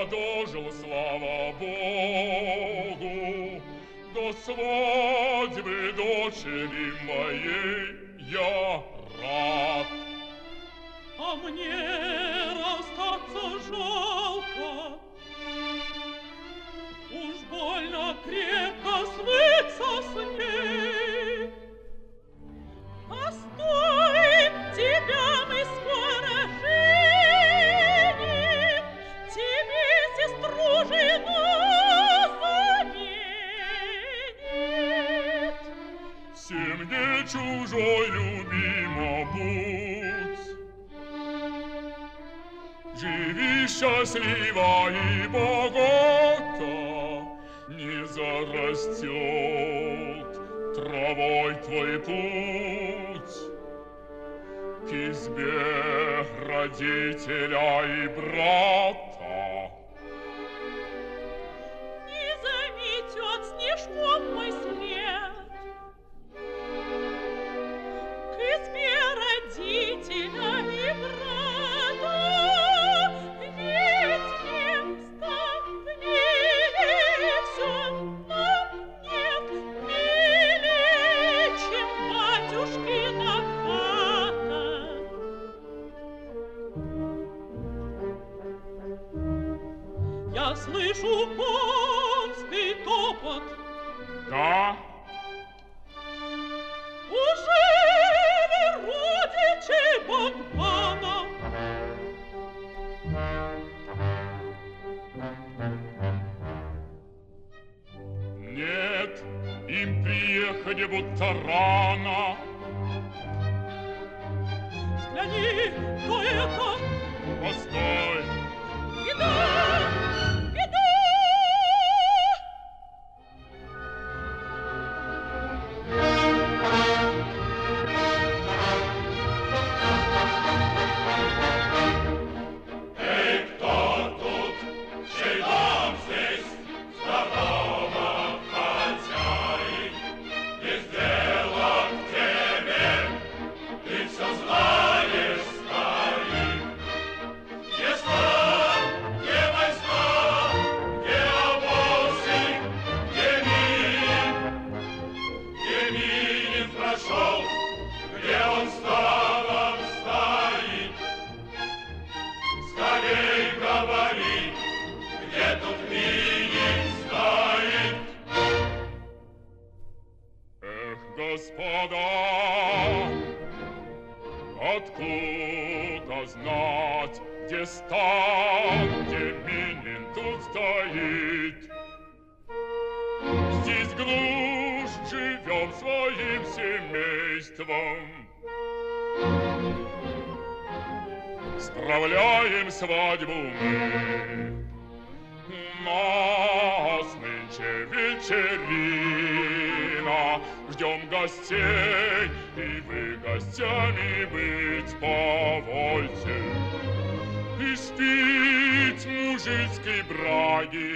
дожил, слава Богу, до свадьбы дочери моей я рад. А мне расстаться жалко, уж больно крепко свыться с ней. Постой, тебя мы скоро женим, тебе сестру жену заменит. Всем не чужой, любима, будь, живи счастлива и богата, не зарастет травой твой путь к избе родителя и брата. Не заметет снежком мой след к избе родителя и брата, ведь места в мире все нам нет милее, чем батюшкина хата. Я слышу конский топот. Да? Уже ли родичи Богдана? Нет, им приехать будто рано. Взгляни, кто это? Постой. Беда! Беда! Эй, кто тут? Чей дом здесь? Здорово, хозяин. Есть дело к тебе, ты все знаешь, старик. Где склад, где войска, где обозы, где Минин прошел, где он станом стоит. Скорей говори, где тут Минин стоит. Эх, господа, откуда знать, где стан, где Минин тут стоит? Здесь глушь, живем своим семейством, справляем свадьбу мы. У нас нынче вечерина, ждем гостей, и вы гостями быть повольте. И спить мужицкой браги,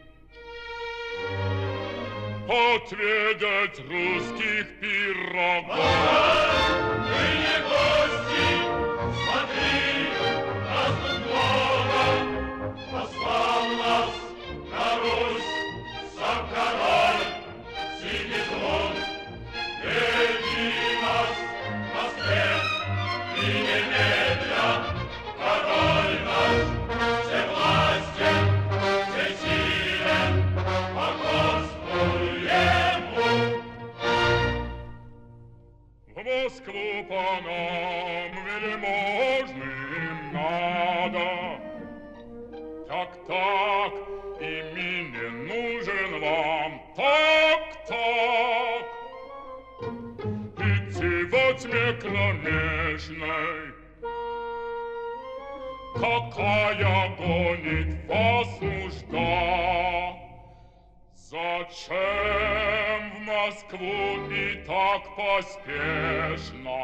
отведать русских пирогов. Мы не гости, смотри, нас тут много, послал нас на Русь сам король, сидит он, веди нас в Москве, и немедля, король наш, все власти, все силе, покорствуй ему. В Москву по нам вельможным надо. Так, и Минин нужен вам. Так. Идти во тьме кромешной, какая гонит вас нужда. Зачем в Москву и так поспешно?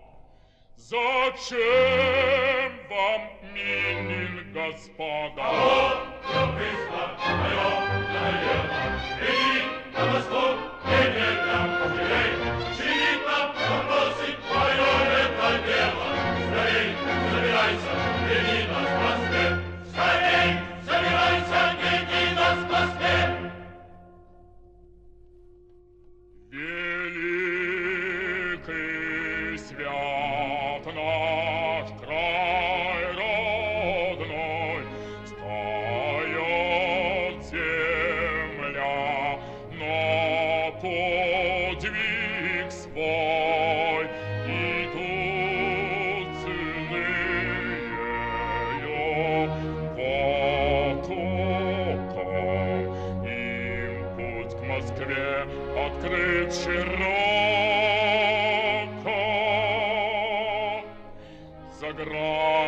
Зачем вам Минин, господа? Любопытство мое надоело. Иди на Москву, немедля, скорей. Чинить нам вопросы, твое это дело. Скорей, собирайся, иди нас в Москве. Скорей, собирайся.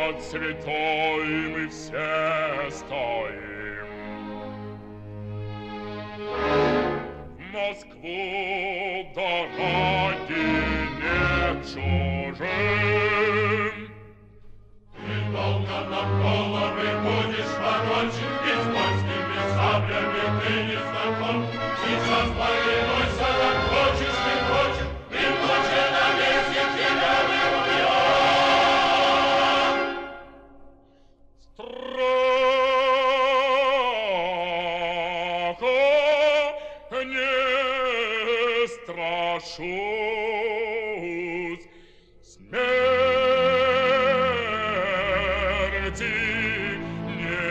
под святой мы все стоим. В Москву дороги нет чужим. Ты долго на головы будешь ворочить, и с польскими саблями ты не знаком. Сейчас повинуй, сорок хочешь, не хочешь, и ночи на месте тебя не убьет. Страха не страшусь, смерти не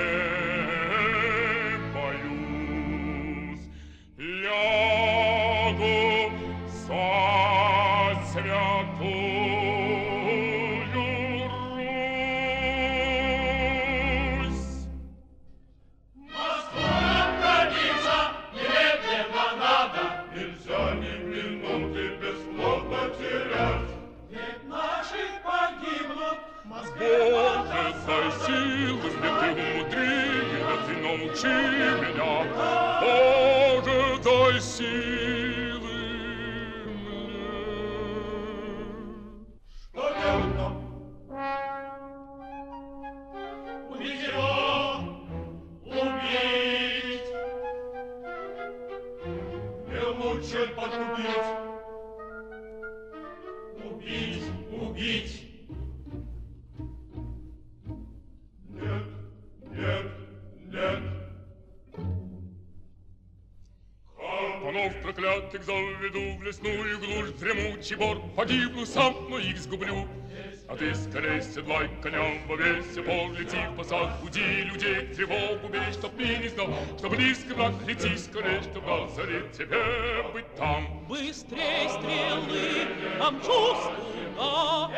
боюсь. Лягу за святую Русь. Москва родится, немедленно надо, нельзя ни минуты бесплодно терять. Ведь наши погибнут, Москве Боже, дай силы мне, ты умудри, да ты научи меня. Боже, дай силы мне. Что делать нам? Убить его! Убить! Не лучше погубить. Убить! Убить! Нет, нет, нет. Карпанов проклятых заведу в лесную глушь, в дремучий бор погибну сам, но их сгублю. А ты скорей седлай коня во весь опор, лети в посад, буди людей, тревогу бей, чтоб ты не знал, что близко враг, лети скорей, чтоб на заре тебе быть там. быстрей стрелы, помчусь туда.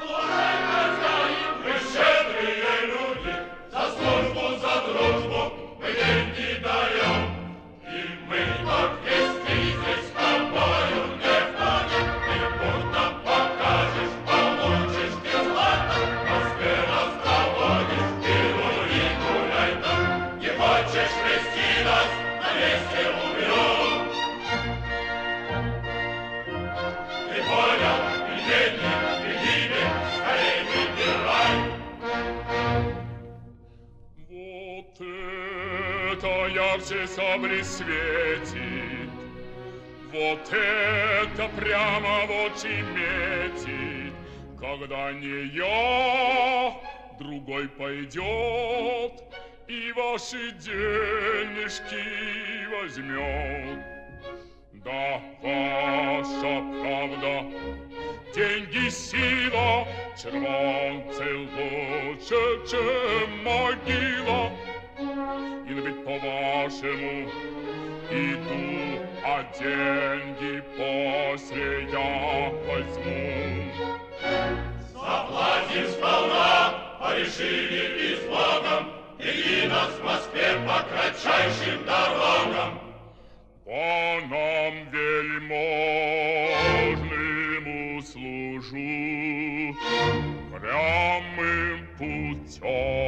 Мы щедрые люди, за службу, за дружбу мы деньги даем. И мы так вести здесь с тобою не входим. Ты будто покажешь, получишь ты злато, в Москве нас проводишь, ты рули гуляй там. Не хочешь вести нас, на месте умрем. Ты понял, и деньги, и гибель, скорей выбирай. Вот это ярче сабли светит, вот это прямо в очи метит. Когда не я, другой пойдет и ваши денежки возьмет. Да, ваша правда, деньги сила, червонцы лучше, чем могила. И ведь по-вашему иду, а деньги после я возьму. Заплатим сполна, порешили и с Богом, беги нас в Москве по кратчайшим дорогам. Панам вельможным услужу, прямым путем.